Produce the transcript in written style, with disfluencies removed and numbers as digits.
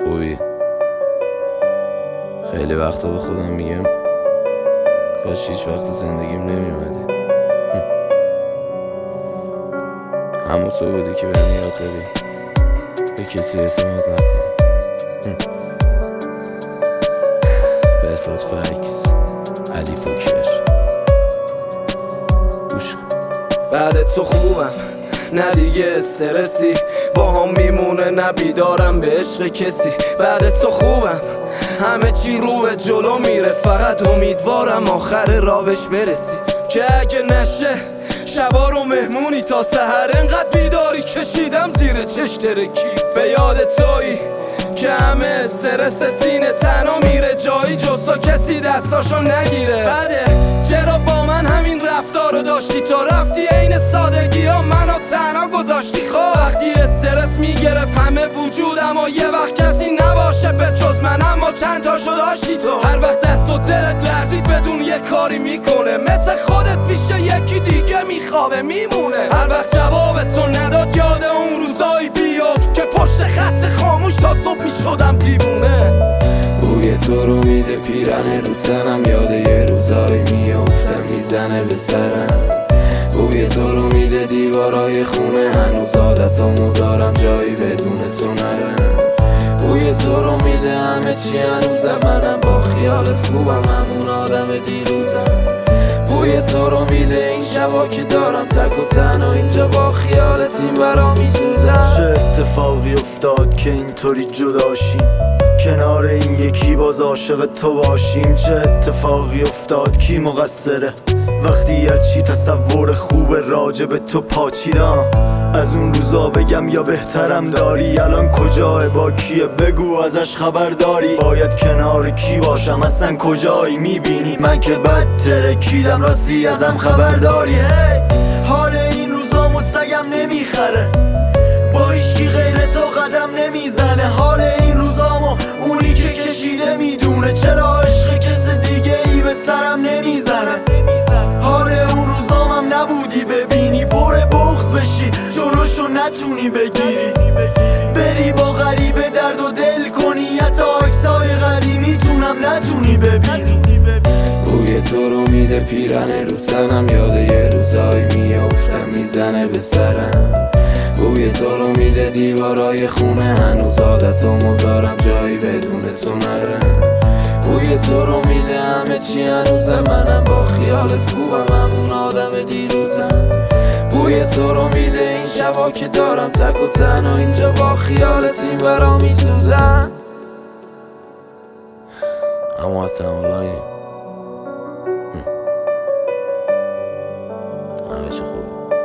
خوبی؟ خیلی وقتا به خودم میگم کاش هیچ وقت زندگیم نمیومدی. همون تو بودی که بهم یاد دادی به کسی اعتماد نکن. بهزاد فکس، علی فوکر. گوش کن. بعد تو خوبم، نه دیگه استرسی با هم میمونه، نه بیدارم به عشق کسی. بعد تو خوبم، همه چی رو به جلو میره، فقط امیدوارم آخر راهش برسی. که اگه نشه شبا رو مهمونی تا سحر، انقدر بیداری کشیدم زیر چش ترکی. به یاد تویی که همه استرس تینه، تنها میره جایی جستا کسی دستاشو نگیره. بعده چرا با من همین رفتار رو داشتی؟ تو رفتی عین سادگی ها منو تنها گذاشتی. خب وقتی استرس میگرفت همه وجودم و یه وقت کسی نباشه به جز من، اما چند تاشو داشتی تو. هر وقت دست و دلت لرزید بدون یه کاری میکنه، مثل خودت پیش یکی دیگه میخوابه میمونه. هر وقت جواب تو نداد یاد اون روزایی بیفت که پشت خط خاموش تا صبح میشدم دیوونه. بوی تو رو میده پیرن رو تنم، یاد یه روزایی میافتم میزنه به سرم. بوی تو رو میده دیوارای خونه، هنوز عادتامو دارم جایی بدون تو نرم. بوی تو رو میده همه چی هنوزم، منم با خیالت خوبم همون آدم دیروزم. بوی تو رو میده این شبا که دارم تک و تنها اینجا با خیالت این برا میسوزم. چه اتفاقی افتاد که اینطوری جداشیم، کنار این یکی باز عاشق تو باشیم؟ چه اتفاقی افتاد کی مقصره وقتی هرچی تصور خوب راجع به تو پاچیدم؟ از اون روزا بگم یا بهترم داری؟ الان کجاه با کیه بگو ازش خبر داری؟ باید کنار کی باشم اصلا کجایی؟ میبینی من که بد ترکیدم راستی ازم خبر داری؟ حال این روزا سگم نمیخره، با هیچکی غیر تو قدم نمیزنه. حال این روزامو اونی که کشیده میدونه، چرا عشق کس دیگه ای به سرم نمیزنه. حال اون روزامم نبودی ببینی، پر بغض بشی جلوشو نتونی بگیری، بری با غریبه درد و دل کنی، حتی عکسای قدیمی میتونم نتونی ببینی. بوی تو رو میده پیرن رو تنم، یاد یه روزایی میافتم میزنه به سرم. بوی تو رو میده دیوارای خونه، هنوز عادتامو دارم جایی بدون تو نرم. بوی تو رو میده همه چی هنوزم، منم با خیالت خوبم همون آدم دیروزم. بوی تو رو میده این شبا که دارم تک و تنها اینجا با خیالت این برا میسوزم. اما اصلا آنلاینی همه چی خوبه.